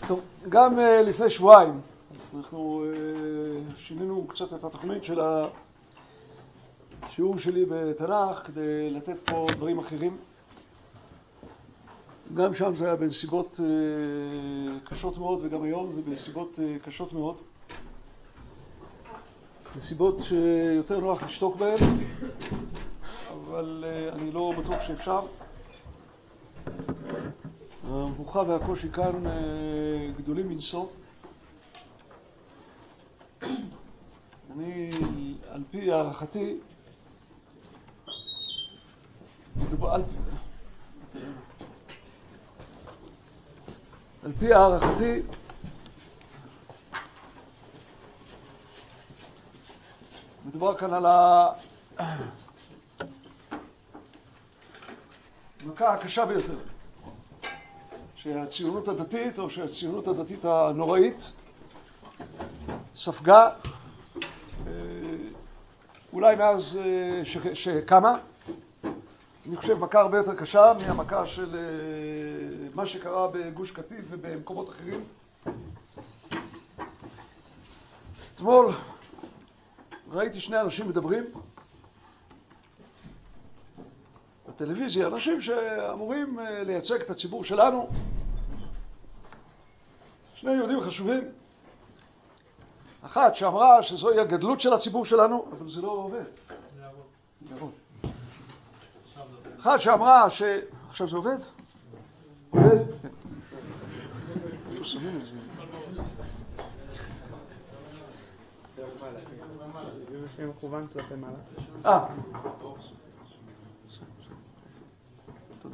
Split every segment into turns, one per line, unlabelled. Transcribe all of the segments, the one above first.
טוב, גם לפני שבועיים אנחנו שינינו קצת את התוכנית של השיעור שלי בתנ"ך כדי לתת פה דברים אחרים. גם שם זה היה בנסיבות קשות מאוד, וגם היום זה בנסיבות קשות מאוד. נסיבות שיותר נוח לשתוק בהן, אבל אני לא בטוח שאפשר. המבוכה והקושי כאן גדולים מנשוא. אני, על פי הערכתי, על פי הערכתי, מדובר כאן על המכה הקשה ביותר שהציונות הדתית, או שהציונות הדתית הנוראית ספגה אולי מאז שקמה. אני חושב מכה הרבה יותר קשה מהמכה של מה שקרה בגוש קטיף ובמקומות אחרים. אתמול ראיתי שני אנשים מדברים בטלוויזיה, אנשים שאמורים לייצג את הציבור שלנו, שני יהודים חשובים. אחת שאמרה שזוהי הגדלות של הציבור שלנו, אבל זה לא עובד. זה עובד. אחת שאמרה עכשיו זה עובד? עובד? כן. איפה שמים את זה?
זה שם מכוון כלפי מעלה.
תודה.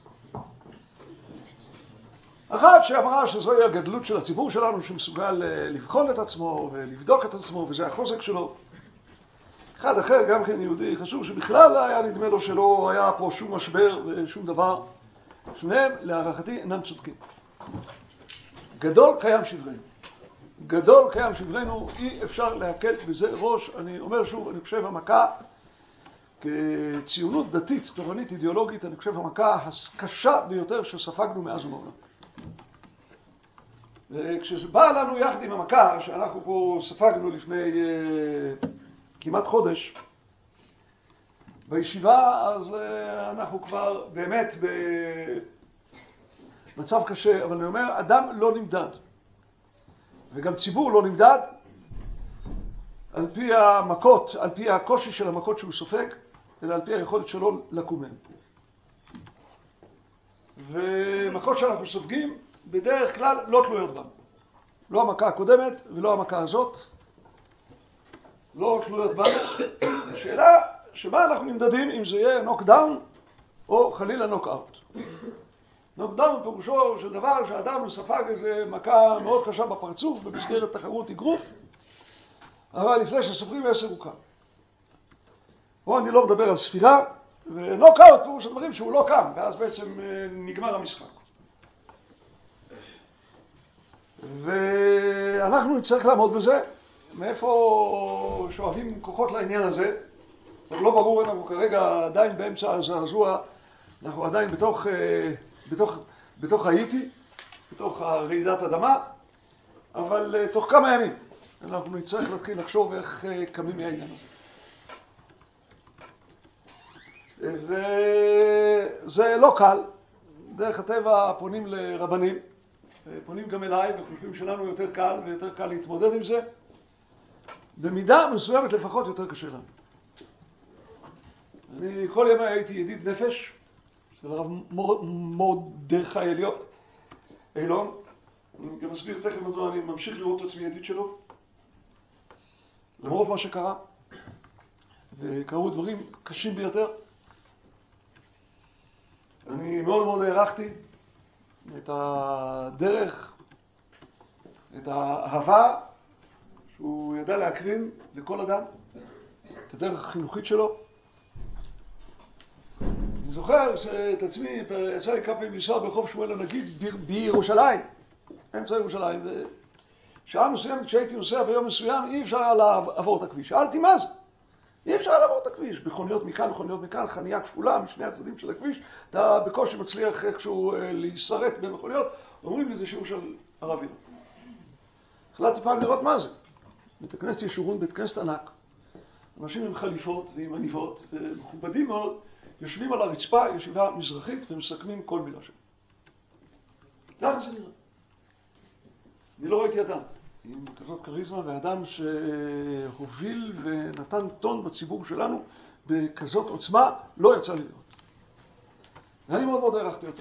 אחת שאמרה שזוהי הגדלות של הציבור שלנו, שמסוגל לבחון את עצמו ולבדוק את עצמו, וזה החוזק שלו. אחד אחר, גם כן יהודי חשוב, שבכלל היה נדמה לו שלא היה פה שום משבר ושום דבר. שניהם, להערכתי, אינם צודקים. גדול קיים שברנו. גדול קיים שברנו, אי אפשר להקל בזה ראש. אני אומר שוב, אני חושב המכה כציונות דתית, תורנית, אידיאולוגית, אני חושב המכה הקשה ביותר שספגנו מאז ומעולם. וכשזה בא לנו יחד עם המכה שאנחנו פה ספגנו לפני כמעט חודש בישיבה, אז אנחנו כבר באמת במצב קשה. אבל אני אומר, אדם לא נמדד, וגם ציבור לא נמדד על פי המכות, על פי הקושי של המכות שהוא סופג, אלא על פי היכולת שלו לקום מהן. ומכות שאנחנו סופגים בדרך כלל לא תלויות בנו. לא המכה הקודמת ולא המכה הזאת לא תלויות בנו. השאלה שבה אנחנו נמדדים, אם זה יהיה נוקדאון או חלילה נוקאוט. נוקדאון פירושו של דבר שאדם ספג איזה מכה מאוד קשה בפרצוף במסגרת תחרות אגרוף, אבל לפני שסופרים 10 הוא קם. פה אני לא מדבר על ספירה, ונוקאוט פירוש הדברים שהוא לא קם, ואז בעצם נגמר המשחק. ואנחנו נצטרך לעמוד בזה. מאיפה שואבים כוחות לעניין הזה? לא ברור, אנחנו כרגע עדיין באמצע הזעזוע, אנחנו עדיין בתוך האיטי, בתוך רעידת אדמה, אבל תוך כמה ימים אנחנו נצטרך להתחיל לחשוב איך קמים מהעניין הזה. וזה לא קל. דרך הטבע פונים לרבנים, פונים גם אליי, וחושבים שלנו יותר קל ויותר קל להתמודד עם זה. במידה מסוימת לפחות יותר קשה לנו. אני כל ימי הייתי ידיד נפש של הרב מרדכי אילון. אני גם אסביר תכף מדוע אני ממשיך לראות את עצמי ידיד שלו, למרות מה שקרה, וקרו דברים קשים ביותר. אני מאוד מאוד הערכתי את הדרך, את האהבה שהוא ידע להקרין לכל אדם, את הדרך החינוכית שלו. אני זוכר את עצמי, יצא לי כמה פעמים לנסוע ברחוב שמואל הנגיד בירושלים, אמצע ירושלים, ושעה מסוימת כשהייתי נוסע ביום מסוים אי אפשר היה לעבור את הכביש. שאלתי מה זה? אי אפשר לעבור את הכביש, מכוניות מכאן, מכוניות מכאן, חנייה כפולה משני הצדדים של הכביש, אתה בקושי מצליח איכשהו להישרט במכוניות, אומרים לי זה שיעור של הרב אילון. החלטתי פעם לראות מה זה. בית הכנסת ישורון, בית כנסת ענק. אנשים עם חליפות ועם עניבות, ומכובדים מאוד, יושבים על הרצפה, ישיבה מזרחית, ומסכמים כל מילה שם. ככה זה נראה. אני לא ראיתי אדם עם כזאת קריזמה, ואדם שהוביל ונתן טון בציבור שלנו בכזאת עוצמה, לא יצא לי לראות. ואני מאוד מאוד הערכתי אותו.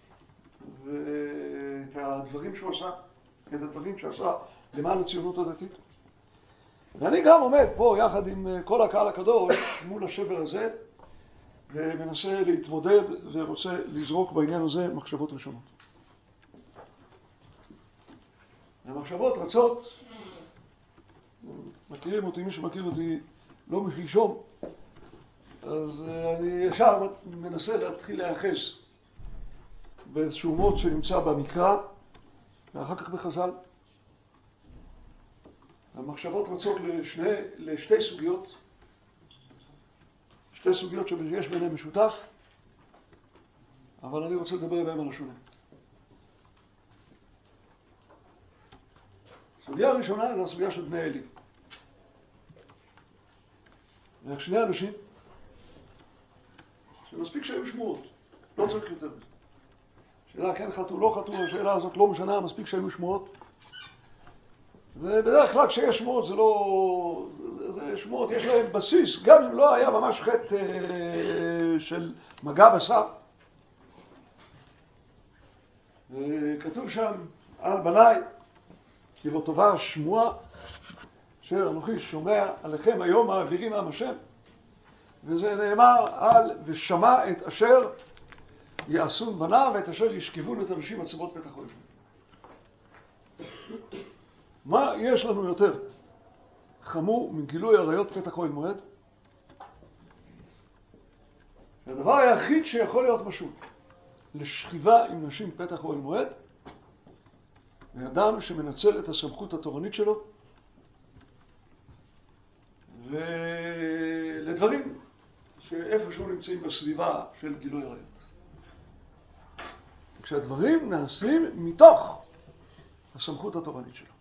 ואת הדברים שהוא עשה, את הדברים שעשה למען הציונות הדתית. ואני גם עומד פה יחד עם כל הקהל הקדוש מול השבר הזה, ומנסה להתמודד ורוצה לזרוק בעניין הזה מחשבות ראשונות. המחשבות רצות, מכירים אותי, מי שמכיר אותי לא משלשום, אז אני ישר מנסה להתחיל להיאחז באיזשהו מות שנמצא במקרא, ואחר כך בחז"ל. המחשבות רצות לשתי סוגיות, שתי סוגיות שיש ביניהם משותף, אבל אני רוצה לדבר בהם על השונה. הסוגיה הראשונה זה הסוגיה של בני אלי. שני אנשים שמספיק שהיו שמועות, לא צריך יותר מזה. שאלה כן חטאו, לא חטאו, השאלה הזאת לא משנה, מספיק שהיו שמועות. ובדרך כלל כשיש שמועות זה לא... זה שמועות, יש להם בסיס, גם אם לא היה ממש חטא של מגע בשר. וכתוב שם על בניי, כי לא טובה שמועה, אשר אנוכי שומע עליכם היום מעבירים עם השם. וזה נאמר על ושמע את אשר יעשון בניו ואת אשר ישכבון את אנשים עצמות פתח אוהב. מה יש לנו יותר חמור מגילוי עריות פתח אוהל מועד? הדבר היחיד שיכול להיות משול לשכיבה עם נשים פתח אוהל מועד, ואדם שמנצל את הסמכות התורנית שלו ולדברים שאיפשהו נמצאים בסביבה של גילוי עריות. כשהדברים נעשים מתוך הסמכות התורנית שלו.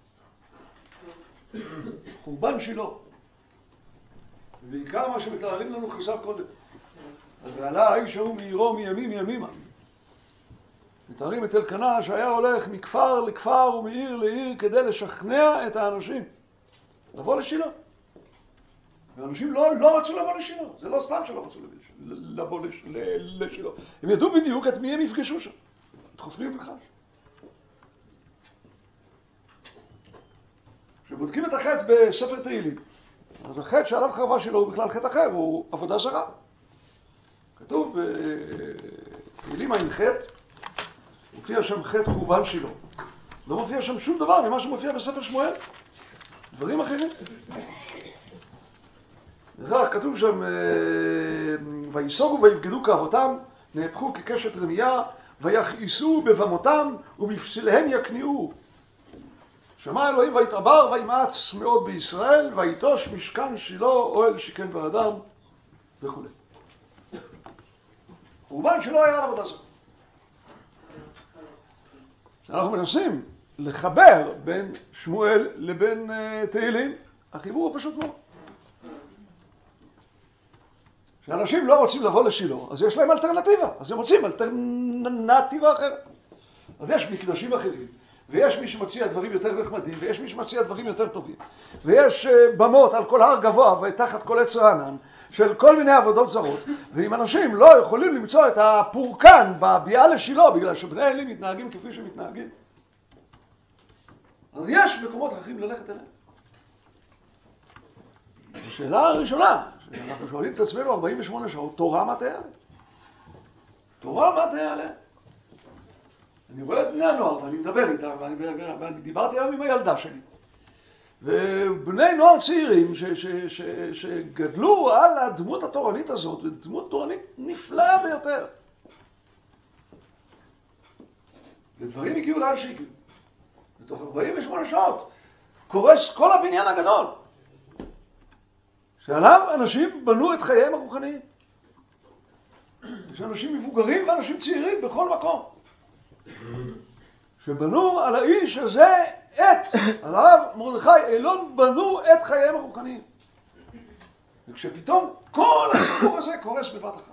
חורבן שילה, ובעיקר מה שמתארים לנו חז"ל קודם. ועלה האיש ההוא מעירו מימים ימימה. מתארים את אלקנה שהיה הולך מכפר לכפר ומעיר לעיר כדי לשכנע את האנשים לבוא לשילה. ואנשים לא רצו לבוא לשילה. זה לא סתם שלא רצו לבוא לשילה. הם ידעו בדיוק את מי הם יפגשו שם. את חופני ובנחש. כשבודקים את החטא בספר תהילים, אז החטא שעליו חרבה שלו הוא בכלל חטא אחר, הוא עבודה זרה. כתוב בתהילים ע"ח, מופיע שם חטא חורבן שילה. לא מופיע שם שום דבר ממה שמופיע בספר שמואל. דברים אחרים. כתוב שם, ויסוגו ויבגדו כאבותם, נהפכו כקשת רמייה, ויכעיסו בבמותם ובפסליהם יקניעו. שמע אלוהים ויתעבר וימאץ מאוד בישראל, ויטוש משכן שילה אוהל שיכן ואדם וכו'. חורבן שלא היה על עבודה זרה. כשאנחנו מנסים לחבר בין שמואל לבין תהילים, החיבור הוא פשוט מאוד. כשאנשים לא רוצים לבוא לשילה, אז יש להם אלטרנטיבה, אז הם רוצים אלטרנטיבה אחרת. אז יש מקדשים אחרים, ויש מי שמציע דברים יותר נחמדים, ויש מי שמציע דברים יותר טובים. ויש במות על כל הר גבוה ותחת כל עץ רענן של כל מיני עבודות זרות, ואם אנשים לא יכולים למצוא את הפורקן בביאה לשילה, בגלל שבני אלי מתנהגים כפי שמתנהגים, אז יש מקומות אחרים ללכת אליהם. השאלה הראשונה, שאנחנו שואלים את עצמנו 48 שעות, תורה מה תהיה? תורה מה תהיה עליה? אני רואה את בני הנוער ואני מדבר איתם, ואני דיברתי היום עם הילדה שלי. ובני נוער צעירים שגדלו על הדמות התורנית הזאת, דמות תורנית נפלאה ביותר. ודברים הגיעו לאן שהגיעו. בתוך 48 שעות קורס כל הבניין הגדול. שעליו אנשים בנו את חייהם הרוחניים. יש אנשים מבוגרים ואנשים צעירים בכל מקום. שבנו על האיש הזה על הרב מרדכי אילון בנו את חייהם הרוחניים. וכשפתאום כל הסיפור הזה קורס בבת אחת.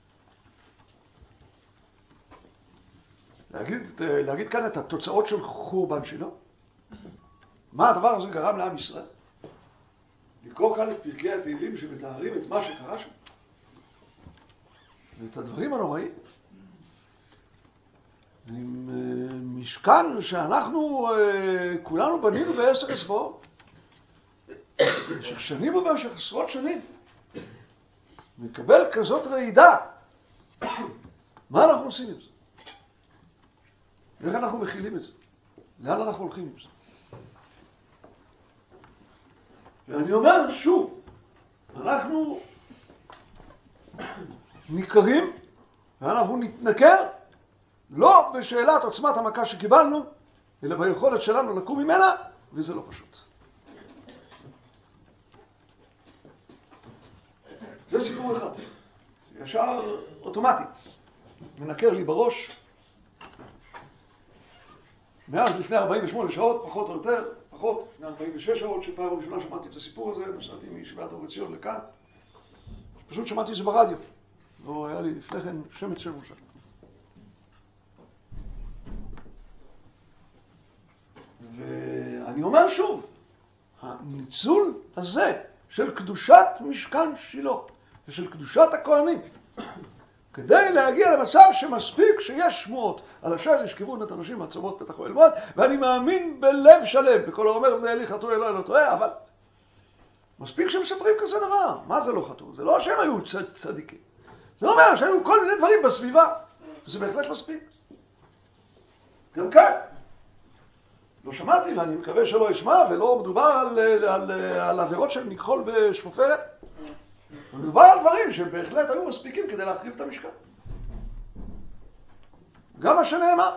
להגיד כאן את התוצאות של חורבן שילה. מה הדבר הזה גרם לעם ישראל? לקרוא כאן את פרקי התהילים שמתארים את מה שקרה שם. ואת הדברים הנוראים. עם משכן שאנחנו כולנו בנינו ב10 אצבעות. ששנים ובמשך עשרות שנים. מקבל כזאת רעידה. מה אנחנו עושים עם זה? איך אנחנו מכילים את זה? לאן אנחנו הולכים עם זה? ואני אומר שוב, אנחנו ניכרים ואנחנו נתנכר לא בשאלת עוצמת המכה שקיבלנו, אלא ביכולת שלנו לקום ממנה, וזה לא פשוט. זה סיפור אחד, ישר אוטומטית, מנקר לי בראש. מאז לפני 48 שעות, פחות או יותר, פחות, לפני 46 שעות, שפעם ראשונה שמעתי את הסיפור הזה, נסעתי מישיבת אור עציון לכאן. פשוט שמעתי את זה ברדיו. לא היה לי לפני כן שמץ של מושג. ואני אומר שוב, הניצול הזה של קדושת משכן שילה ושל קדושת הכהנים, כדי להגיע למצב שמספיק שיש שמועות על אשר ישכבו את אנשים מעצמות פתח אוהל מועד, ואני מאמין בלב שלם, בכל האומר בני אלי חטאו אלוהי לא טועה, אבל מספיק שמספרים כזה דבר. מה זה לא חטאו? זה לא שהם היו צדיקים. זה אומר שהיו כל מיני דברים בסביבה, וזה בהחלט מספיק. גם כאן. לא שמעתי, ואני מקווה שלא אשמע, ולא מדובר על עבירות של מכחול בשפופרת. מדובר על דברים שבהחלט היו מספיקים כדי להחריב את המשכן. גם מה שנאמר.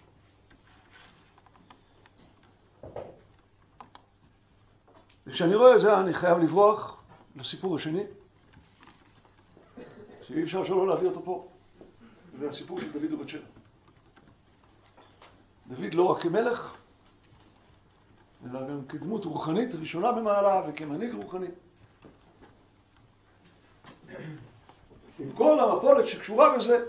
וכשאני רואה את זה, אני חייב לברוח לסיפור השני, שאי אפשר שלא להביא אותו פה. זה הסיפור של דוד ובת שבע. דוד לא רק כמלך, אלא גם כדמות רוחנית ראשונה במעלה וכמנהיג רוחני. עם כל המפולת שקשורה בזה,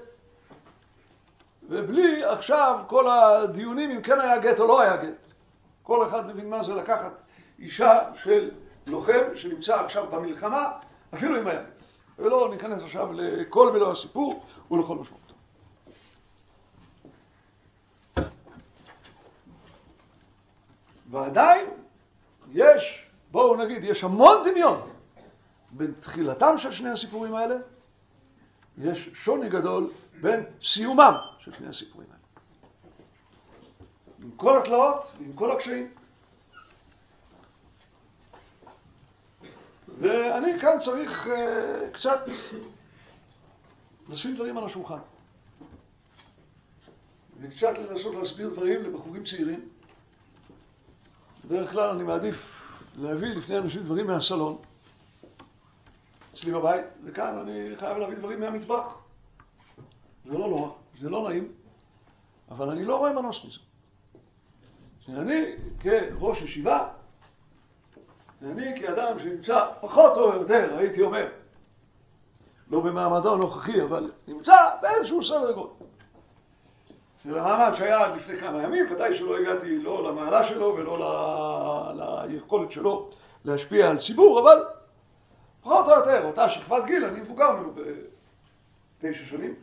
ובלי עכשיו כל הדיונים אם כן היה גט או לא היה גט. כל אחד מבין מה זה לקחת אישה של לוחם שנמצא עכשיו במלחמה, אפילו אם היה גט. ולא ניכנס עכשיו לכל ולא הסיפור ולכל משמעות. ועדיין יש, בואו נגיד, יש המון דמיון בין תחילתם של שני הסיפורים האלה, יש שוני גדול בין סיומם של שני הסיפורים האלה. עם כל התלאות ועם כל הקשיים. ואני כאן צריך קצת לשים דברים על השולחן. וקצת לנסות להסביר דברים לבחורים צעירים. בדרך כלל אני מעדיף להביא לפני אנשים דברים מהסלון, אצלי בבית, וכאן אני חייב להביא דברים מהמטבח. זה לא נורא, זה לא נעים, אבל אני לא רואה מנוס מזה. שאני כראש ישיבה, אני כאדם שנמצא פחות או יותר, הייתי אומר, לא במעמדו הנוכחי, אבל נמצא באיזשהו סדר גודל. של המעמד שהיה עד לפני כמה ימים, ודאי שלא הגעתי לא למעלה שלו ולא ליכולת שלו להשפיע על ציבור, אבל פחות או יותר, אותה שכבת גיל, אני מבוגר ממנו ב9 שנים.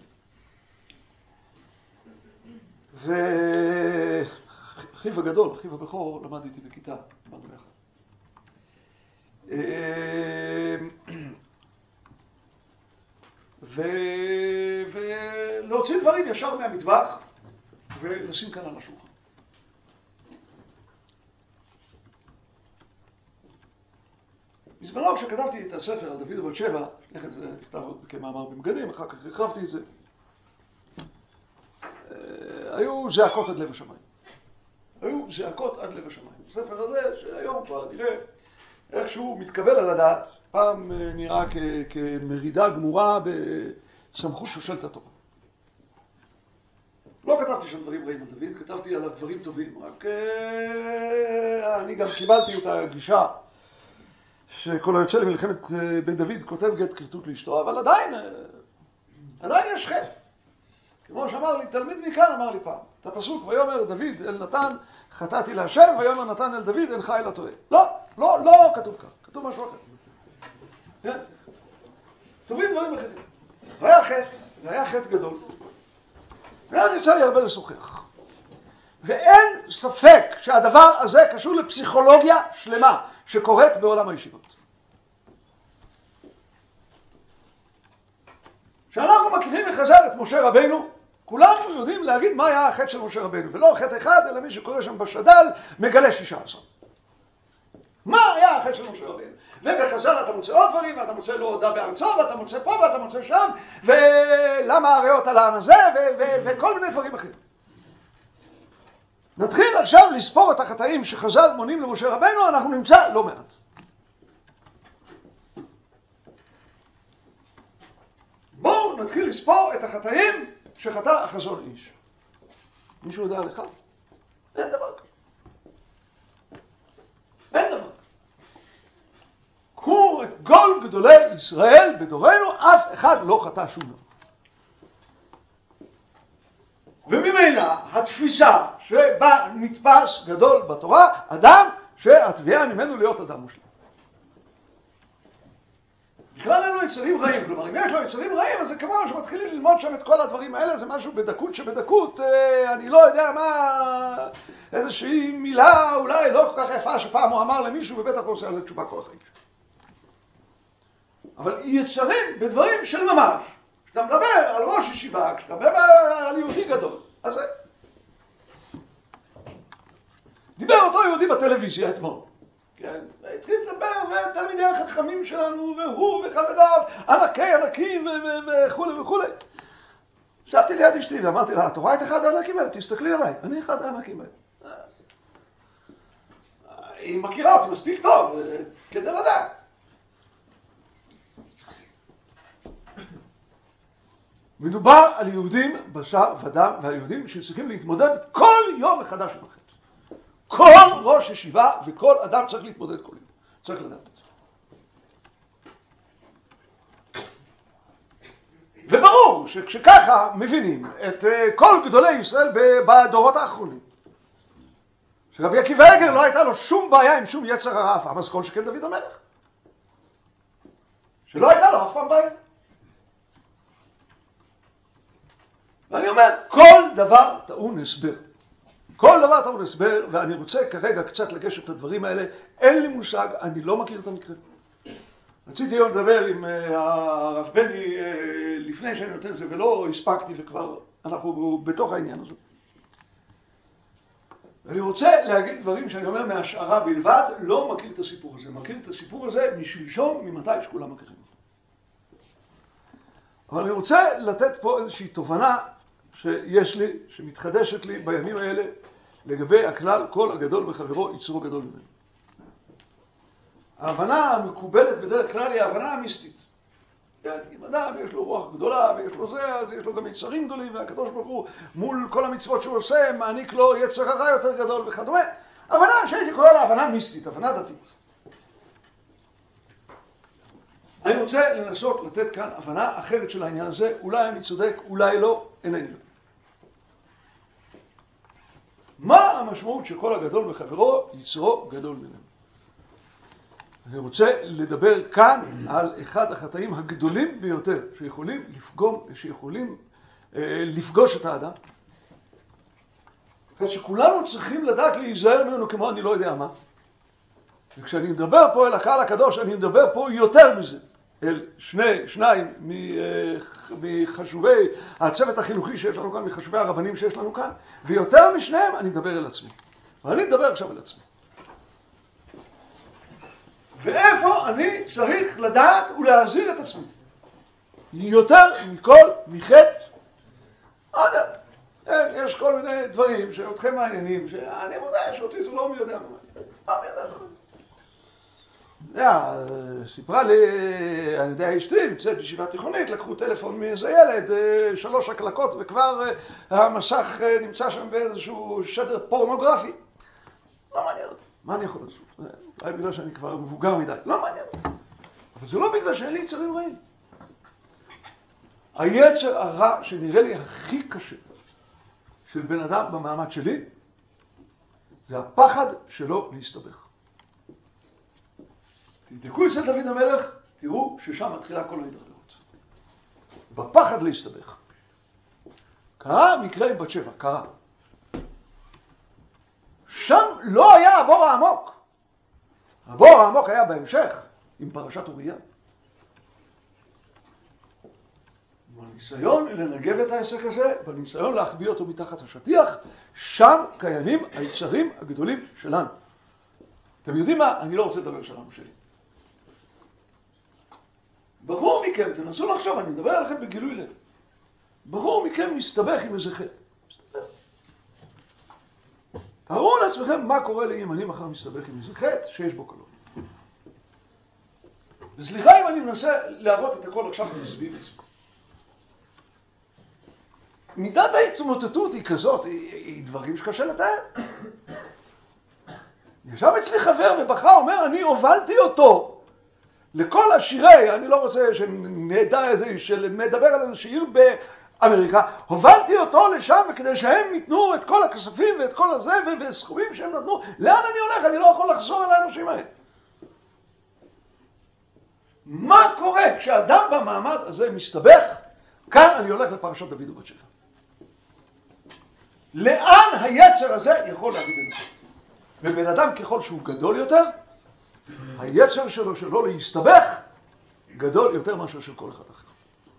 ואחיו הגדול, אחיו הבכור, למד איתי בכיתה, למדנו יחד. ולהוציא דברים ישר מהמטבח ולשים כאן על השולחן. בזמנו כשכתבתי את הספר על דוד ובת שבע, לפני כן זה נכתב כמאמר במגדים, אחר כך הרחבתי את זה, היו זעקות עד לב השמיים. היו זעקות עד לב השמיים. הספר הזה שהיום כבר נראה איכשהו מתקבל על הדעת, פעם נראה כמרידה גמורה בסמכות שושלת התורה. לא כתבתי שם דברים רעים על דוד, כתבתי עליו דברים טובים, רק אני גם קיבלתי את הגישה שכל היוצא למלחמת בן דוד כותב גט כריתות לאשתו, אבל עדיין יש חטא. כמו שאמר לי תלמיד מכאן, אמר לי פעם, את הפסוק, ויאמר דוד אל נתן, חטאתי להשם, ויאמר נתן אל דוד, אינך אלא טועה. לא כתוב כך, כתוב משהו אחר. כן? טובים דברים אחרים. והיה חטא גדול. ואז יצא לי הרבה לשוחח. ואין ספק שהדבר הזה קשור לפסיכולוגיה שלמה שקורית בעולם הישיבות. כשאנחנו מכירים מחז"ל את משה רבינו, כולנו יודעים להגיד מה היה החטא של משה רבינו, ולא חטא אחד, אלא מי שקורא שם בשד"ל מגלה 16. מה היה החטא של משה רבינו? ובחז"ל אתה מוצא עוד דברים, ואתה מוצא לא הודה בארצו, ואתה מוצא פה ואתה מוצא שם, ולמה הריאות על העם הזה, וכל מיני דברים אחרים. נתחיל עכשיו לספור את החטאים שחז"ל מונים למשה רבינו, אנחנו נמצא לא מעט. בואו נתחיל לספור את החטאים שחטא החזון איש. מישהו יודע לך? אין דבר כזה. אין דבר. קחו את כל גדולי ישראל בדורנו, אף אחד לא חטא שום דבר. וממילא התפיסה שבה נתפס גדול בתורה, אדם שהתביעה ממנו להיות אדם מושלם. בכלל אין לו יצרים רעים, כלומר אם יש לו יצרים רעים אז זה כמו שמתחילים ללמוד שם את כל הדברים האלה, זה משהו בדקות שבדקות, אני לא יודע מה, איזושהי מילה אולי לא כל כך יפה שפעם הוא אמר למישהו ובטח הוא עושה על זה תשובה כל החיים. אבל יצרים בדברים של ממש, כשאתה מדבר על ראש ישיבה, כשאתה מדבר על יהודי גדול, אז זה. דיבר אותו יהודי בטלוויזיה אתמול. כן, התחיל לדבר, ותלמידי החכמים שלנו, והוא וחבריו, ענקים וכו' וכו'. שבתי ליד אשתי ואמרתי לה, את רואה את אחד הענקים האלה? תסתכלי עליי, אני אחד הענקים האלה. היא מכירה אותי מספיק טוב, כדי לדעת. מדובר על יהודים בשר ודם, ועל יהודים שצריכים להתמודד כל יום מחדש עם החטא. כל ראש ישיבה וכל אדם צריך להתמודד כל יום. צריך לדעת את זה. וברור שכשככה מבינים את כל גדולי ישראל בדורות האחרונים, שרבי עקיבא איגר לא הייתה לו שום בעיה עם שום יצר הרע אף פעם, אז כל שכן דוד המלך. שלא הייתה לו אף פעם בעיה. ואני אומר, כל דבר טעון הסבר. כל דבר טעון הסבר, ואני רוצה כרגע קצת לגשת את הדברים האלה. אין לי מושג, אני לא מכיר את המקרה. רציתי היום לדבר עם הרב בני לפני שאני נותן את זה, ולא הספקתי וכבר אנחנו בתוך העניין הזה. ואני רוצה להגיד דברים שאני אומר מהשערה בלבד, לא מכיר את הסיפור הזה. מכיר את הסיפור הזה משלשום, ממתי שכולם מכירים. אבל אני רוצה לתת פה איזושהי תובנה שיש לי, שמתחדשת לי בימים האלה, לגבי הכלל כל הגדול בחברו יצרו גדול ממנו. ההבנה המקובלת בדרך כלל היא ההבנה המיסטית. אם אדם יש לו רוח גדולה ויש לו זה, אז יש לו גם יצרים גדולים, והקדוש ברוך הוא מול כל המצוות שהוא עושה מעניק לו יצר הרע יותר גדול וכדומה. הבנה שהייתי קורא לה הבנה מיסטית, הבנה דתית. אני רוצה לנסות לתת כאן הבנה אחרת של העניין הזה, אולי אני צודק, אולי לא, אינני יודע. מה המשמעות של כל הגדול בחברו יצרו גדול ממנו? אני רוצה לדבר כאן על אחד החטאים הגדולים ביותר שיכולים לפגוש את האדם. שכולנו צריכים לדעת להיזהר ממנו כמו אני לא יודע מה. וכשאני מדבר פה אל הקהל הקדוש, אני מדבר פה יותר מזה. אל שניים מחשובי הצוות החינוכי שיש לנו כאן, מחשובי הרבנים שיש לנו כאן, ויותר משניהם אני מדבר אל עצמי. ואני מדבר עכשיו אל עצמי. ואיפה אני צריך לדעת ולהזהיר את עצמי? יותר מכל מחטא אדם. יש כל מיני דברים שאותכם מעניינים, שאני מודע שאותי זה לא מי יודע מה. מה מי יודע מה? סיפרה לי, אני יודע, אשתי נמצאת בישיבה תיכונית, לקחו טלפון מאיזה ילד, 3 הקלקות וכבר המסך נמצא שם באיזשהו שדר פורנוגרפי. לא מעניין אותי, מה אני יכול לעשות? אולי בגלל שאני כבר מבוגר מדי, לא מעניין אותי. אבל זה לא בגלל שאין לי יצרים רעים. היצר הרע שנראה לי הכי קשה של בן אדם במעמד שלי, זה הפחד שלו להסתבך. תבדקו אצל דוד המלך, תראו ששם מתחילה כל ההידרדרות. בפחד להסתבך. קרה מקרה עם בת שבע, קרה. שם לא היה הבור העמוק. הבור העמוק היה בהמשך, עם פרשת אוריה. בניסיון לנגב את העסק הזה, בניסיון להחביא אותו מתחת השטיח, שם קיימים היצרים הגדולים שלנו. אתם יודעים מה? אני לא רוצה לדבר שלנו שלי. ברור מכם, תנסו לחשוב, אני מדבר עליכם בגילוי לב. ברור מכם מסתבך עם איזה חטא. תארו לעצמכם מה קורה לי אם אני מחר מסתבך עם איזה חטא שיש בו קלות. וסליחה אם אני מנסה להראות את הכל עכשיו מסביב עצמי. מידת ההתמוטטות היא כזאת, היא דברים שקשה לתאר. ישב אצלי חבר ובכה, אומר, אני הובלתי אותו לכל השירי, אני לא רוצה שנדע איזה, שמדבר על איזה שיר באמריקה, הובלתי אותו לשם כדי שהם ייתנו את כל הכספים ואת כל הזה וסכומים שהם נתנו. לאן אני הולך? אני לא יכול לחזור אל האנשים האלה. מה קורה כשאדם במעמד הזה מסתבך? כאן אני הולך לפרשת דוד ובת שבע. לאן היצר הזה יכול להביא בנושא? ובן אדם ככל שהוא גדול יותר, היצר שלו להסתבך גדול יותר מאשר של כל אחד אחר.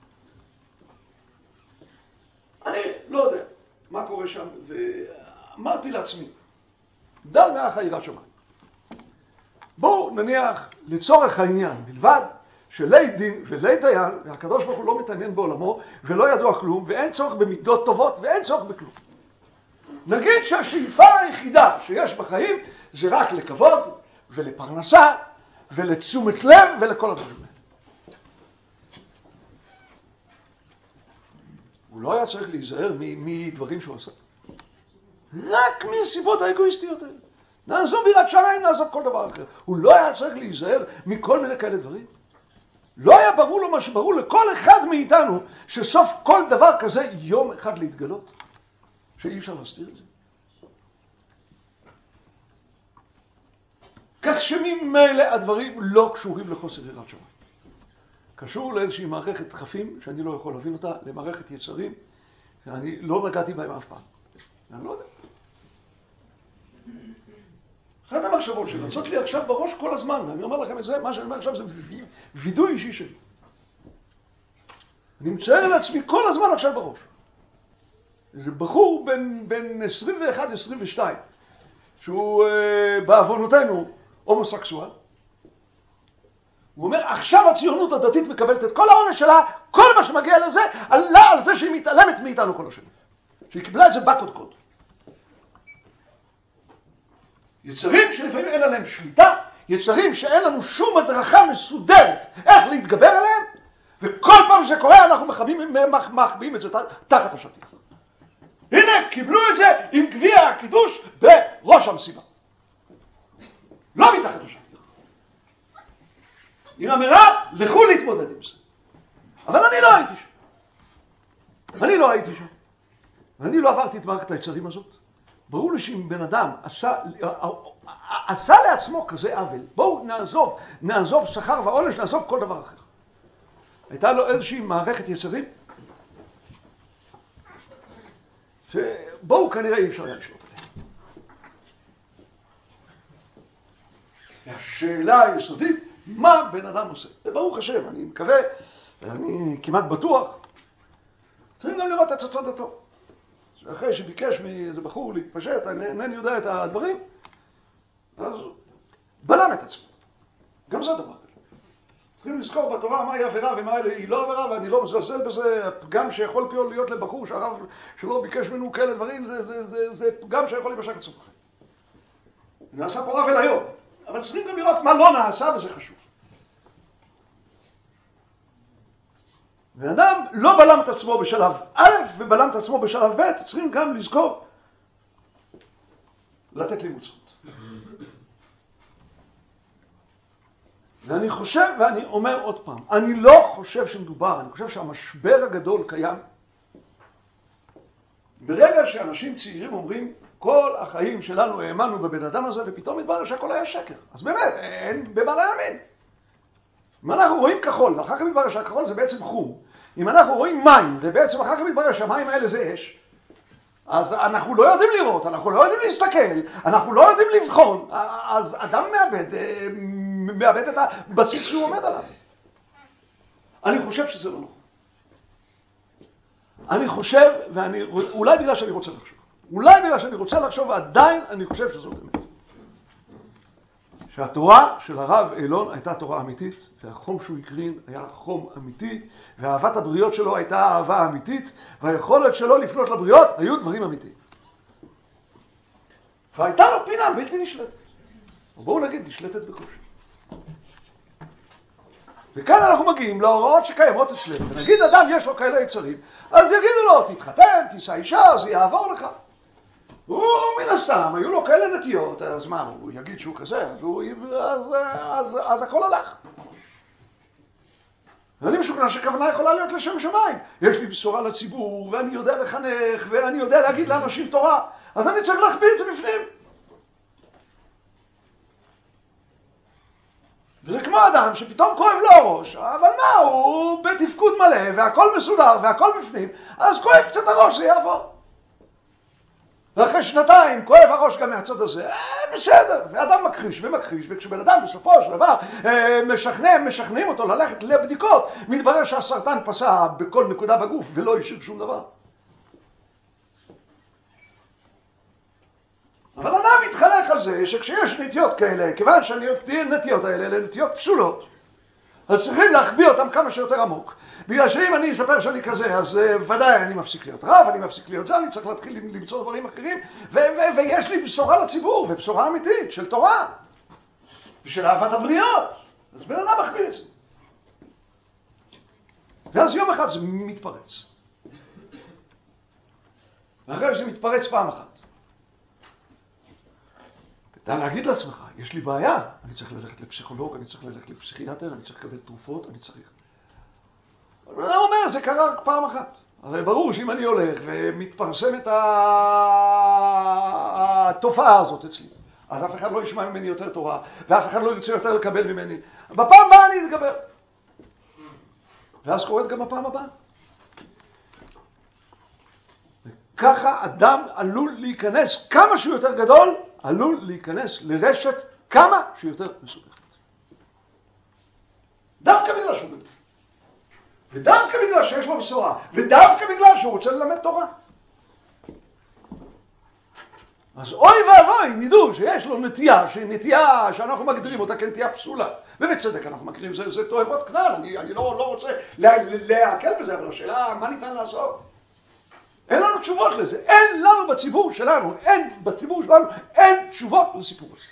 אני לא יודע מה קורה שם, ואמרתי לעצמי, דל מאח היראת שמיים. בואו נניח לצורך העניין בלבד, שלי דין ולי דיין, והקדוש ברוך הוא לא מתעניין בעולמו, ולא ידוע כלום, ואין צורך במידות טובות, ואין צורך בכלום. נגיד שהשאיפה היחידה שיש בחיים זה רק לכבוד ולפרנסה ולתשומת לב ולכל הדברים האלה. הוא לא היה צריך להיזהר מדברים שהוא עשה. רק מהסיבות האגואיסטיות האלה. נעזוב יראת שמיים, נעזוב כל דבר אחר. הוא לא היה צריך להיזהר מכל מיני כאלה דברים. לא היה ברור לו מה שברור לכל אחד מאיתנו שסוף כל דבר כזה יום אחד להתגלות. שאי אפשר להסתיר את זה. כך שממילא הדברים לא קשורים לחוסר יראת שמיים. קשור לאיזושהי מערכת דחפים שאני לא יכול להבין אותה, למערכת יצרים שאני לא נגעתי בהם אף פעם. אני לא יודע. אחת המחשבות שרצות לי עכשיו בראש כל הזמן, ואני אומר לכם את זה, מה שאני אומר עכשיו זה וידוי אישי שלי. אני מצייר לעצמי כל הזמן עכשיו בראש. זה בחור בין 21-22, שהוא בעוונותינו הומוסקסואל. הוא אומר, עכשיו הציונות הדתית מקבלת את כל העונש שלה, כל מה שמגיע לזה, עלה על זה שהיא מתעלמת מאיתנו כל השנים. שהיא קיבלה את זה בקודקוד. יצרים שלפעמים אין עליהם שליטה, יצרים שאין לנו שום הדרכה מסודרת איך להתגבר עליהם, וכל פעם שזה קורה אנחנו מחביאים את זה תחת השטיח. הנה, קיבלו את זה עם גביע הקידוש בראש המסיבה. לא מתחת השטיח. עם אמירה, לכו להתמודד עם זה. אבל אני לא הייתי שם. ואני לא עברתי את מערכת היצרים הזאת. ברור לי שאם בן אדם עשה לעצמו כזה עוול, בואו נעזוב שכר ועונש, נעזוב כל דבר אחר. הייתה לו איזושהי מערכת יצרים, שבואו כנראה אי אפשר לשלוט עליה. והשאלה היסודית, מה בן אדם עושה? וברוך השם, אני מקווה, אני כמעט בטוח, צריכים גם לראות את הצד הטוב. שאחרי שביקש מאיזה בחור להתפשט, אינני יודע את הדברים, אז בלם את עצמו. גם זה דבר. צריכים לזכור בתורה מהי עבירה ומה היא לא עבירה, ואני לא מזלזל בזה. הפגם שיכול להיות לבחור שהרב שלא ביקש ממנו כאלה דברים, זה פגם שיכול להימשך לצורך. נעשה פה עוול היום. אבל צריכים גם לראות מה לא נעשה, וזה חשוב. ואדם לא בלם את עצמו בשלב א' ובלם את עצמו בשלב ב', צריכים גם לזכור לתת לי מוצאות. ואני חושב, ואני אומר עוד פעם, אני לא חושב שמדובר, אני חושב שהמשבר הגדול קיים ברגע שאנשים צעירים אומרים, כל החיים שלנו האמנו בבן אדם הזה, ופתאום מתברר שהכל היה שקר. אז באמת, אין במה להאמין. אם אנחנו רואים כחול, ואחר כך מתברר שהכחול זה בעצם חום, אם אנחנו רואים מים, ובעצם אחר כך מתברר שהמים האלה זה אש, אז אנחנו לא יודעים לראות, אנחנו לא יודעים להסתכל, אנחנו לא יודעים לבחון, אז אדם מאבד את הבסיס שהוא עומד עליו. אני חושב שזה לא נכון. אני חושב, אולי בגלל שאני רוצה לחשוב, ועדיין אני חושב שזאת אמת. שהתורה של הרב אילון הייתה תורה אמיתית, והחום שהוא הקרין היה חום אמיתי, ואהבת הבריות שלו הייתה אהבה אמיתית, והיכולת שלו לפנות לבריות היו דברים אמיתיים. והייתה לו פינה בלתי נשלטת. בואו נגיד, נשלטת בקושי. וכאן אנחנו מגיעים להוראות שקיימות אצלנו, ונגיד אדם יש לו כאלה יצרים, אז יגידו לו, תתחתן, תישא אישה, זה יעבור לך. הוא מן הסתם, היו לו כאלה נטיות, אז מה, הוא יגיד שהוא כזה, אז הכל הלך. ואני משוכנע שכוונה יכולה להיות לשם שמיים. יש לי בשורה לציבור, ואני יודע לחנך, ואני יודע להגיד לאנשים תורה, אז אני צריך להכביד את זה בפנים. וזה כמו אדם שפתאום כואב לו הראש, אבל מה, הוא בתפקוד מלא, והכל מסודר, והכל בפנים, אז כואב קצת הראש, זה יעבור. ואחרי שנתיים כואב הראש גם מהצד הזה, בסדר, ואדם מכחיש ומכחיש, וכשבן אדם בסופו של דבר משכנעים אותו ללכת לבדיקות, מתברר שהסרטן פסע בכל נקודה בגוף ולא השאיר שום דבר. אבל אדם מתחנך על זה שכשיש נטיות כאלה, כיוון שהנטיות האלה הן נטיות פסולות, אז צריכים להחביא אותם כמה שיותר עמוק. בגלל שאם אני אספר שאני כזה, אז ודאי אני מפסיק להיות רב, אני מפסיק להיות זה, אני צריך להתחיל למצוא דברים אחרים, ויש לי בשורה לציבור, ובשורה אמיתית של תורה, ושל אהבת הבריות. אז בן אדם מחביא את זה. ואז יום אחד זה מתפרץ. ואחרי שזה מתפרץ פעם אחת, תדע להגיד לעצמך, יש לי בעיה, אני צריך ללכת לפסיכולוג, אני צריך ללכת לפסיכיאטר, אני צריך לקבל תרופות, אני צריך... אבל אני אומר, זה קרה רק פעם אחת. הרי ברור שאם אני הולך ומתפרסמת התופעה הזאת אצלי, אז אף אחד לא ישמע ממני יותר תורה, ואף אחד לא ירצה יותר לקבל ממני. בפעם הבאה אני אתגבר. ואז קורית גם הפעם הבאה. וככה אדם עלול להיכנס, כמה שהוא יותר גדול, עלול להיכנס לרשת כמה שיותר מסובכת. דווקא בגלל שהוא גדול. ודווקא בגלל שיש לו בשורה, ודווקא בגלל שהוא רוצה ללמד תורה. אז אוי ואבוי, נדעו שיש לו נטייה, שהיא נטייה שאנחנו מגדירים אותה כנטייה פסולה. ובצדק אנחנו מכירים, זה תועבות כנען, אני לא רוצה להקל בזה, אבל השאלה, מה ניתן לעשות? אין לנו תשובות לזה, אין לנו בציבור שלנו, אין תשובות לסיפור הזה.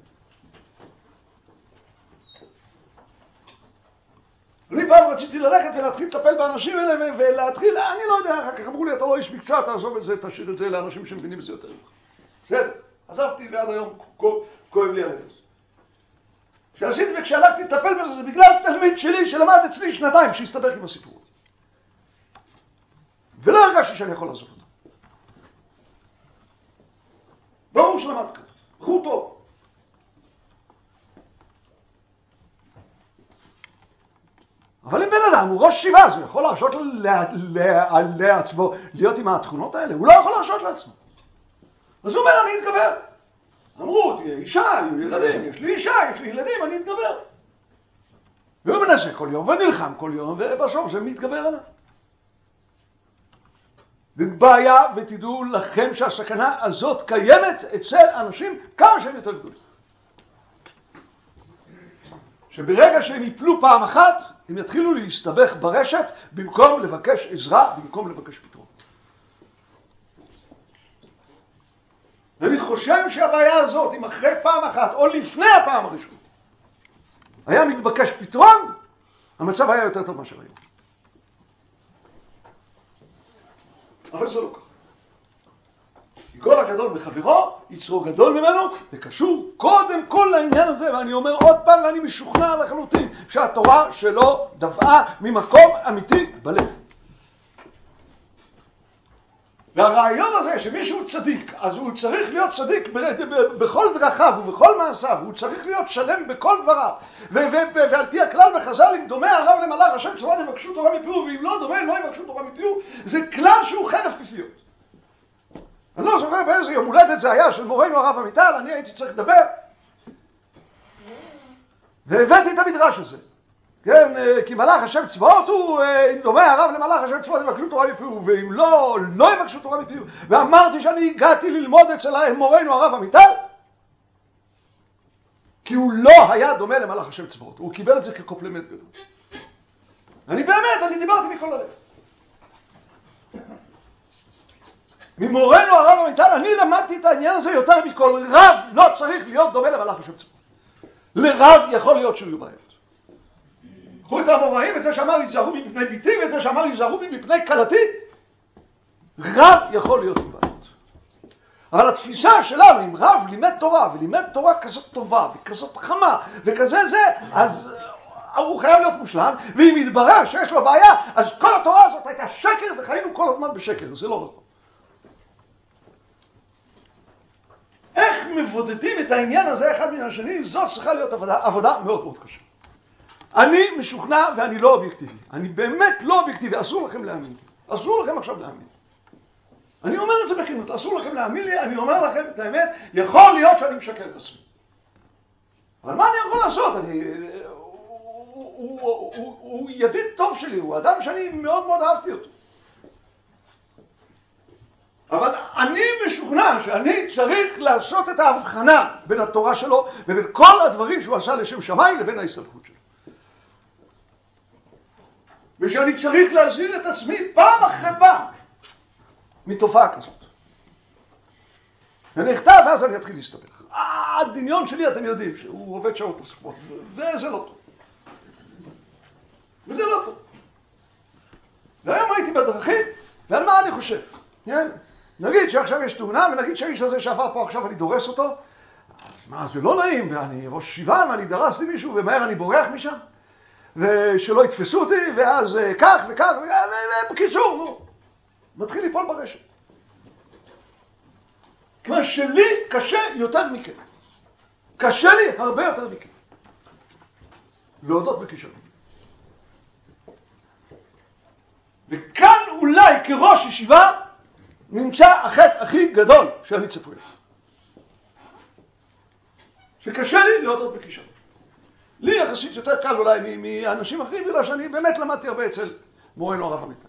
אני פעם רציתי ללכת ולהתחיל לטפל באנשים האלה ולהתחיל, אני לא יודע, אחר כך אמרו לי, אתה לא איש מקצוע, תעזוב את זה, תשאיר את זה לאנשים שמבינים את זה יותר. בסדר, עזבתי ועד היום כואב לי הלב. כשעשיתי וכשהלכתי לטפל בזה, זה בגלל תלמיד שלי שלמד אצלי שנתיים, שהסתבך עם הסיפור. ולא הרגשתי שאני יכול לעזוב אותו. ברור שלמד ככה, בחור טוב. אבל אם בן אדם הוא ראש שיבה, אז הוא יכול להרשות לעצמו להיות עם התכונות האלה. הוא לא יכול להרשות לעצמו. אז הוא אומר, אני אתגבר. אמרו, תהיה אישה, יהיו ילדים, יש לי אישה, יש לי ילדים, אני אתגבר. והוא מנסה כל יום ונלחם כל יום, ובסוף זה מתגבר עליו. ובעיה, ותדעו לכם שהסכנה הזאת קיימת אצל אנשים כמה שהם יותר גדולים. שברגע שהם יפלו פעם אחת, הם יתחילו להסתבך ברשת במקום לבקש עזרה, במקום לבקש פתרון. ואני חושב שהבעיה הזאת, אם אחרי פעם אחת או לפני הפעם הראשונה, היה מתבקש פתרון, המצב היה יותר טוב מאשר היום. אבל זה לא ככה. כי כל הגדול מחברו, יצרו גדול ממנו, זה קשור קודם כל לעניין הזה, ואני אומר עוד פעם, ואני משוכנע לחלוטין, שהתורה שלו דבעה ממקום אמיתי בלב. והרעיון הזה שמישהו צדיק, אז הוא צריך להיות צדיק בכל דרכיו ובכל מעשיו, הוא צריך להיות שלם בכל דבריו, ועל פי הכלל בחז"ל, אם דומה הרב למלאך השם צבאות יבקשו תורה מפיהו, ואם לא דומה לא יבקשו תורה מפיהו, זה כלל שהוא חרב פיפיות. אני לא זוכר באיזה יום הולדת זה היה של מורנו הרב עמיטל, אני הייתי צריך לדבר, והבאתי את המדרש הזה. כן, כי מלאך השם צבאות הוא, אם דומה הרב למלאך השם צבאות יבקשו תורה מפיהו, ואם לא, לא יבקשו תורה מפיהו. ואמרתי שאני הגעתי ללמוד אצל מורנו הרב עמיטל, כי הוא לא היה דומה למלאך השם צבאות, הוא קיבל את זה כקופלמנט גדול. אני דיברתי מכל הלב. ממורנו הרב עמיטל, אני למדתי את העניין הזה יותר מכל. רב לא צריך להיות דומה למלאך השם צבאות. לרב יכול להיות שהוא יהיו בעיות. קחו את המוראים, את זה שאמר יזהרו מפני ביתי, ואת זה שאמר יזהרו מפני קלתי. רב יכול להיות עם בעיות. אבל התפיסה שלנו, אם רב לימד תורה, ולימד תורה כזאת טובה, וכזאת חמה, וכזה זה, אז הוא חייב להיות מושלם, ואם יתברר שיש לו בעיה, אז כל התורה הזאת הייתה שקר, וחיינו כל הזמן בשקר, זה לא נכון. איך מבודדים את העניין הזה אחד מן השני, זאת צריכה להיות עבודה מאוד מאוד קשה. אני משוכנע ואני לא אובייקטיבי. אני באמת לא אובייקטיבי, אסור לכם להאמין. אסור לכם עכשיו להאמין. אני אומר את זה בכנות, אסור לכם להאמין לי, אני אומר לכם את האמת, יכול להיות שאני משקר את עצמי. אבל מה אני יכול לעשות? הוא ידיד טוב שלי, הוא אדם שאני מאוד מאוד אהבתי אותו. אבל אני משוכנע שאני צריך לעשות את ההבחנה בין התורה שלו ובין כל הדברים שהוא עשה לשם שמיים לבין ההסתלקות שלו. ושאני צריך להזהיר את עצמי פעם אחרי פעם מתופעה כזאת. אני אכתב ואז אני אתחיל להסתבך. הדמיון שלי אתם יודעים שהוא עובד שעות נוספות, וזה לא טוב. וזה לא טוב. והיום הייתי בדרכים, ועל מה אני חושב? נגיד שעכשיו יש תאונה, ונגיד שהאיש הזה שעבר פה עכשיו אני דורס אותו, אז מה, זה לא נעים, ואני ראש שיבה, ואני דרסתי מישהו, ומהר אני בורח משם, ושלא יתפסו אותי, ואז כך וכך, ובקיצור, נו, מתחיל ליפול ברשת. כלומר, שלי קשה יותר מכם. קשה לי הרבה יותר מכם. להודות בכישלון. וכאן אולי כראש ישיבה, נמצא החטא הכי גדול שאני צפוי לך. שקשה לי להודות בכישלון. לי יחסית יותר קל אולי מאנשים אחרים, בגלל שאני באמת למדתי הרבה אצל מורנו הרב עמיטל.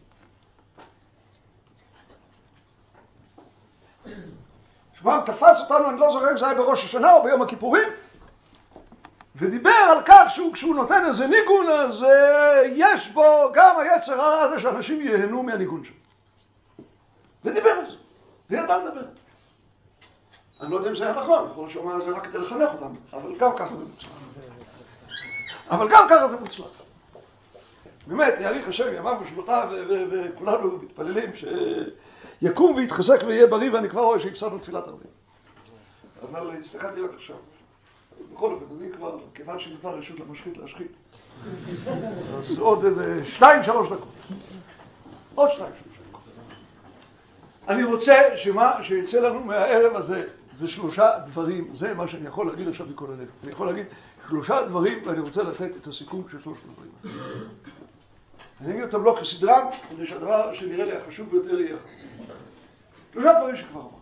שפעם תפס אותנו, אני לא זוכר אם זה היה בראש השנה או ביום הכיפורים, ודיבר על כך כשהוא נותן איזה ניגון, אז יש בו גם היצר הרע הזה שאנשים ייהנו מהניגון שלו. ודיבר על זה, וידע לדבר. אני לא יודע אם זה היה נכון, יכול לשומע זה רק כדי לחנך אותם, אבל גם ככה זה מוצלח. באמת, יאריך השם ימיו ושנותיו, וכולנו מתפללים שיקום ויתחזק ויהיה בריא, ואני כבר רואה שהפסדנו תפילת הרבה. אבל הסתכלתי רק עכשיו. בכל אופן, אני כבר, כיוון שנתנה רשות למשחית להשחית, אז עוד איזה 2-3 דקות. עוד 2-3 דקות. אני רוצה שמה שיצא לנו מהערב הזה זה 3 דברים, זה מה שאני יכול להגיד עכשיו מכל הלב. אני יכול להגיד 3 דברים ואני רוצה לתת את הסיכום של 3 דברים. אני אגיד אותם לא כסדרם, כדי שהדבר שנראה לי החשוב ביותר יהיה. 3 דברים שכבר אמר.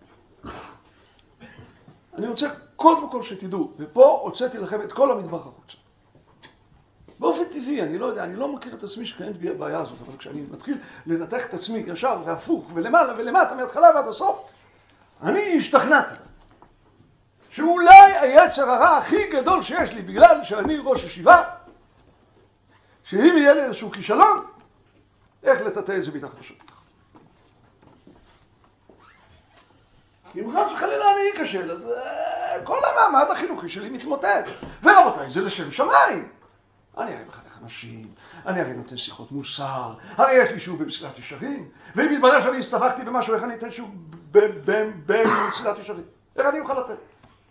אני רוצה קודם כל שתדעו, ופה הוצאתי לכם את כל המטבח החוצה. באופן טבעי, אני לא יודע, אני לא מכיר את עצמי שקיימת בי הבעיה הזאת, אבל כשאני מתחיל לנתח את עצמי ישר והפוך ולמעלה ולמטה, מההתחלה ועד הסוף, אני השתכנעתי שאולי היצר הרע הכי גדול שיש לי, בגלל שאני ראש ישיבה, שאם יהיה לי איזשהו כישלון, איך לטאטא את זה מתחת לשטיח. אם חס וחלילה אני אכשל, אז כל המעמד החינוכי שלי מתמוטט. ורבותיי, זה לשם שמיים. אני הרי מחנך אנשים, אני הרי נותן שיחות מוסר, הרי יש לי שיעור במסילת ישרים, ואם יתברר שאני הסתבכתי במשהו, איך אני אתן שיעור במסילת ישרים? איך אני אוכל לתת?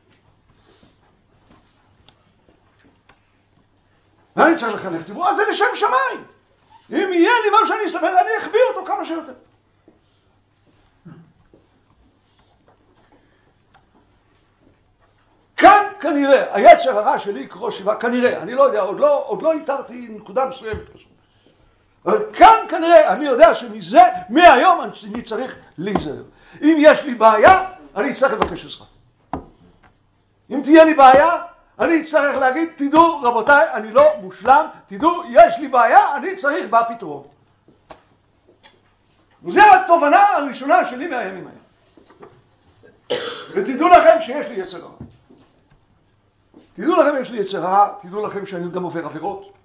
ואני צריך לחנך ציבור, אז זה לשם שמיים. אם יהיה לי משהו שאני אסתבך, אני אכביר אותו כמה שיותר. כאן כנראה, היצר הרע שלי כראש ישיבה, כנראה, אני לא יודע, עוד לא איתרתי נקודה מסוימת כזאת. אבל כאן כנראה, אני יודע שמזה, מהיום אני צריך להיזהר. אם יש לי בעיה, אני אצטרך לבקש עזרה. אם תהיה לי בעיה, אני אצטרך להגיד, תדעו רבותיי, אני לא מושלם, תדעו, יש לי בעיה, אני צריך בה פתרון. וזו התובנה הראשונה שלי מהימים האלה. ותדעו לכם שיש לי יצר רע. תדעו לכם יש לי יצר רע, תדעו לכם שאני גם עובר עבירות.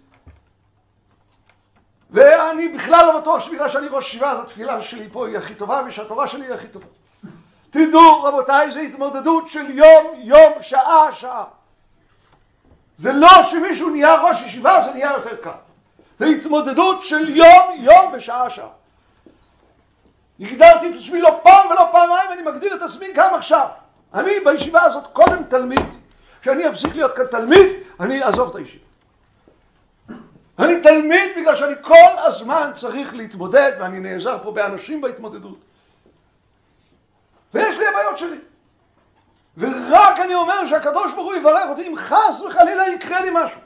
ואני בכלל לא בטוח שבגלל שאני ראש ישיבה, אז התפילה שלי פה היא הכי טובה, ושהתורה שלי היא הכי טובה. תדעו רבותיי, זו התמודדות של יום, שעה. זה לא שמישהו נהיה ראש ישיבה, זה נהיה יותר קל. זו התמודדות של יום ושעה. הגדרתי את עצמי לא פעם ולא פעמיים, אני מגדיר את עצמי גם עכשיו. אני בישיבה הזאת קודם תלמיד. כשאני אפסיק להיות כתלמיד, אני אעזוב את הישיבה. אני תלמיד בגלל שאני כל הזמן צריך להתמודד, ואני נעזר פה באנשים בהתמודדות. ויש לי הבעיות שלי. ורק אני אומר שהקדוש ברוך הוא יברך אותי אם חס וחלילה יקרה לי משהו.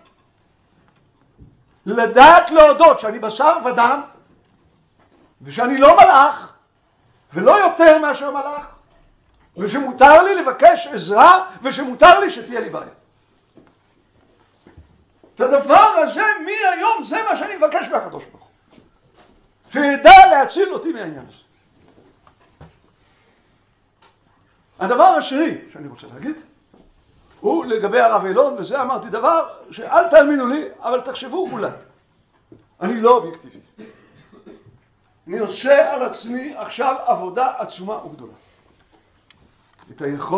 לדעת להודות שאני בשר ודם, ושאני לא מלאך, ולא יותר מאשר מלאך, ושמותר לי לבקש עזרה, ושמותר לי שתהיה לי בעיה. את הדבר הזה מהיום זה מה שאני מבקש מהקדוש ברוך הוא. שידע להציל אותי מהעניין הזה. הדבר השני שאני רוצה להגיד, הוא לגבי הרב אילון, וזה אמרתי דבר שאל תאמינו לי, אבל תחשבו אולי. אני לא אובייקטיבי. אני עושה על עצמי עכשיו עבודה עצומה וגדולה. את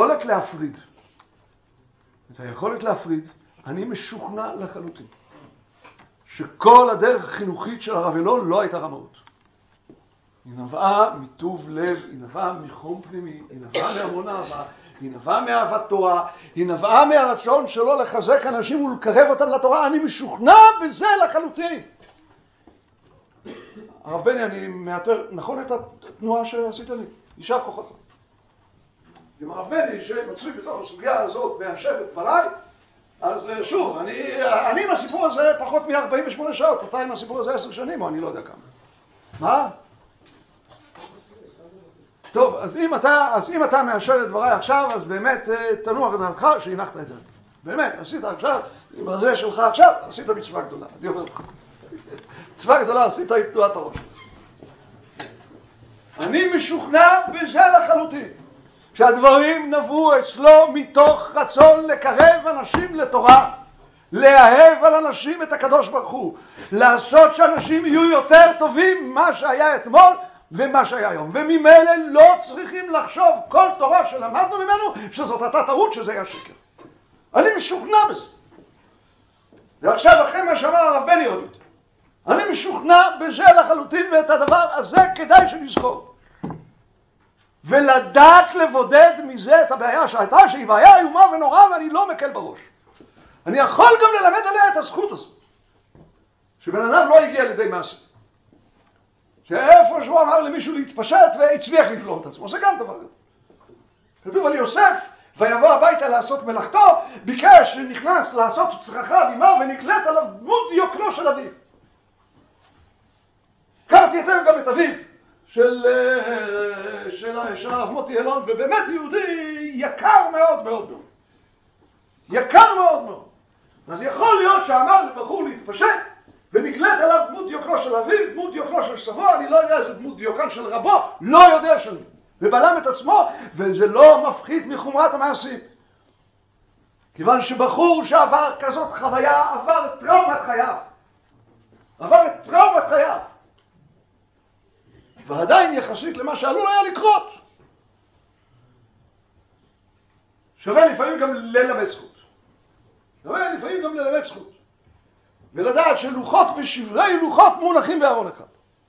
היכולת להפריד, אני משוכנע לחלוטין. שכל הדרך החינוכית של הרב אילון לא הייתה רמאות. היא נבעה מטוב לב, היא נבעה מחום פנימי, היא נבעה מהמון אהבה, היא נבעה מאהבת תורה, היא נבעה מהרצון שלו לחזק אנשים ולקרב אותם לתורה. אני משוכנע בזה לחלוטין. הרב בני, אני מאתר, נכון את התנועה שעשית לי? יישר כוחך. אם הרב בני שמצוי בתוך הסוגיה הזאת מאשר את דבריי, אז שוב, אני עם הסיפור הזה פחות מ-48 שעות, אתה עם הסיפור הזה 10 שנים, או אני לא יודע כמה. מה? טוב, אז אם אתה מאשר את דבריי עכשיו, אז באמת תנוח דעתך שהנחת את דעתי. באמת, עשית עכשיו, עם הזה שלך עכשיו, עשית מצווה גדולה. אני אומר לך. מצווה גדולה עשית עם תנועת הראש. אני משוכנע בזה לחלוטין. שהדברים נבעו אצלו מתוך רצון לקרב אנשים לתורה, לאהב על אנשים את הקדוש ברוך הוא, לעשות שאנשים יהיו יותר טובים ממה שהיה אתמול ומה שהיה היום. וממילא לא צריכים לחשוב כל תורה שלמדנו ממנו שזאת הייתה טעות, שזה היה שקר. אני משוכנע בזה. ועכשיו אחרי מה שאמר הרב בני עוד יותר, אני משוכנע בזה לחלוטין, ואת הדבר הזה כדאי שנזכור. ולדעת לבודד מזה את הבעיה שהייתה, שהיא בעיה איומה ונוראה ואני לא מקל בראש. אני יכול גם ללמד עליה את הזכות הזאת. שבן אדם לא הגיע לידי מעשה. שאיפה שהוא אמר למישהו להתפשט והצליח לבלום את עצמו. זה גם דבר. כתוב על יוסף, ויבוא הביתה לעשות מלאכתו, ביקש שנכנס לעשות צרכיו עמו ונקלט עליו דמות דיוקנו של אביו. הכרתי היטב גם את אביו. של הרב מוטי אלון, ובאמת יהודי יקר מאוד מאוד מאוד. יקר מאוד מאוד. אז יכול להיות שאמר לבחור להתפשט, ונגלת עליו דמות דיוקנו של אביו, דמות דיוקנו של סבו, אני לא יודע איזה דמות דיוקן של רבו, לא יודע של מי. ובלם את עצמו, וזה לא מפחית מחומרת המעשים. כיוון שבחור שעבר כזאת חוויה, עבר את טראומת חייו. עבר את טראומת חייו. ועדיין יחסית למה שעלול היה לקרות. שווה לפעמים גם ללמד זכות. שווה לפעמים גם ללמד זכות. ולדעת שלוחות ושברי לוחות מונחים בארון אחד.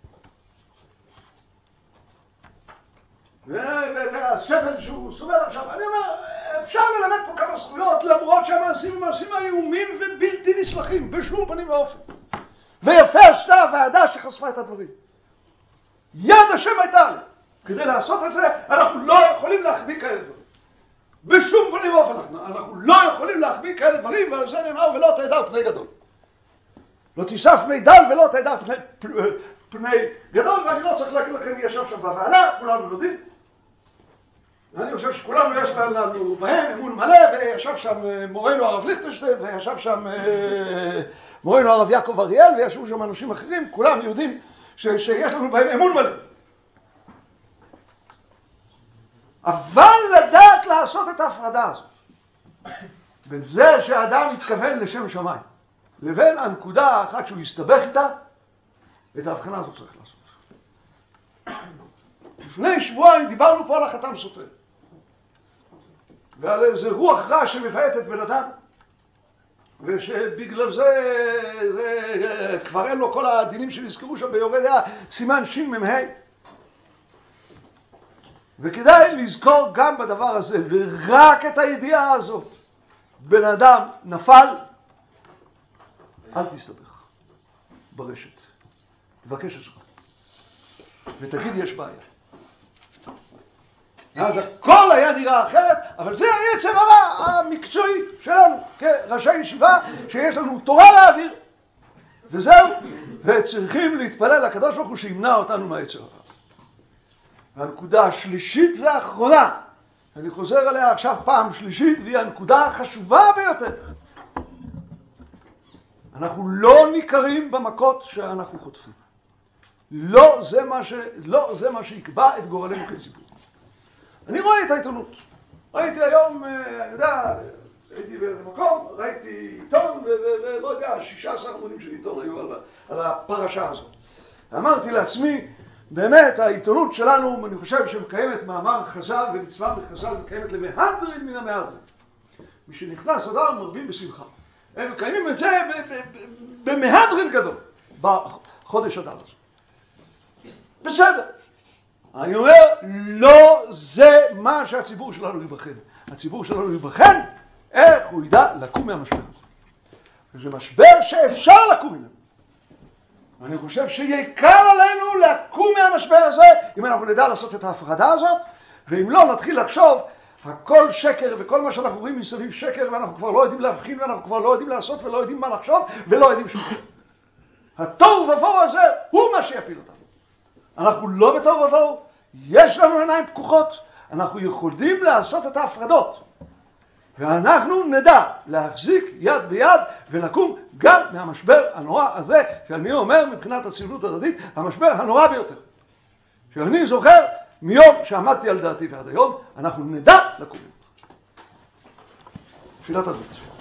והסבל שהוא סובל עכשיו, אני אומר, אפשר ללמד פה כמה זכויות, למרות שהמעשים הם מעשים איומים ובלתי נסלחים, בשום פנים ואופן. ויפה עשתה הוועדה שחשפה את הדברים. יד השם הייתה לי. כדי לעשות את זה, אנחנו לא יכולים להחביא כאלה דברים. בשום פנים ואופן אנחנו לא יכולים להחביא כאלה דברים, ועל זה נאמר ולא תדע פני גדול. לא תישא פני דל ולא תדע פני גדול, ואני לא צריך להגיד לכם מי ישב שם בוועדה, כולנו יודעים. אני חושב שכולנו יש לנו בהם אמון מלא, וישב שם מורנו הרב ליכטנשטיין, וישב שם מורנו הרב יעקב אריאל, וישבו שם אנשים אחרים, כולם יודעים שיש לנו בהם אמון מלא. אבל לדעת לעשות את ההפרדה הזאת, בין זה שהאדם מתכוון לשם שמיים, לבין הנקודה האחת שהוא יסתבך איתה, את ההבחנה הזאת צריך לעשות. לפני שבועיים דיברנו פה על החתם סופר, ועל איזה רוח רע שמבעטת בן אדם, ושבגלל זה כבר אין לו כל הדינים שנזכרו שם ביורדיה, סימן שין ממהי. וכדאי לזכור גם בדבר הזה, ורק את הידיעה הזאת, בן אדם נפל, אל תסתבך ברשת, תבקש עזרה, ותגיד יש בעיה. אז הכל היה נראה אחרת, אבל זה היצר הרע המקצועי שלנו כראשי ישיבה, שיש לנו תורה להעביר, וזהו, וצריכים להתפלל לקדוש ברוך הוא שימנע אותנו מהיצר הרע. הנקודה השלישית והאחרונה, אני חוזר עליה עכשיו פעם שלישית, והיא הנקודה החשובה ביותר. אנחנו לא ניכרים במכות שאנחנו חוטפים. לא זה מה שיקבע את גורלנו כציבור. אני רואה את העיתונות. ראיתי היום, אני יודע, הייתי במקום, ראיתי עיתון, ולא יודע, 16 עמודים של עיתון היו על הפרשה הזאת. אמרתי לעצמי, באמת העיתונות שלנו, אני חושב שמקיימת מאמר חז"ל ומצווה בחז"ל, מקיימת למהדרין מן המהדרין. מי שנכנס אדם מרבים בשמחה. הם מקיימים את זה במהדרין גדול, בחודש אדר הזה. בסדר. אני אומר, לא זה מה שהציבור שלנו יבחן. הציבור שלנו יבחן איך הוא ידע לקום מהמשבר הזה. וזה משבר שאפשר לקום ממנו. אני חושב שיקל עלינו לקום מהמשבר הזה, אם אנחנו נדע לעשות את ההפרדה הזאת, ואם לא נתחיל לחשוב, הכל שקר וכל מה שאנחנו רואים מסביב שקר, ואנחנו כבר לא יודעים להבחין, ואנחנו כבר לא יודעים לעשות, ולא יודעים מה לחשוב, ולא יודעים שום. התוהו ובוהו הזה הוא מה שיפיל אותנו. אנחנו לא בתוהו ובוהו, יש לנו עיניים פקוחות, אנחנו יכולים לעשות את ההפרדות. ואנחנו נדע להחזיק יד ביד ולקום גם מהמשבר הנורא הזה, שאני אומר מבחינת הציונות הדתית, המשבר הנורא ביותר. שאני זוכר מיום שעמדתי על דעתי ועד היום, אנחנו נדע לקום. תפילת הדתית.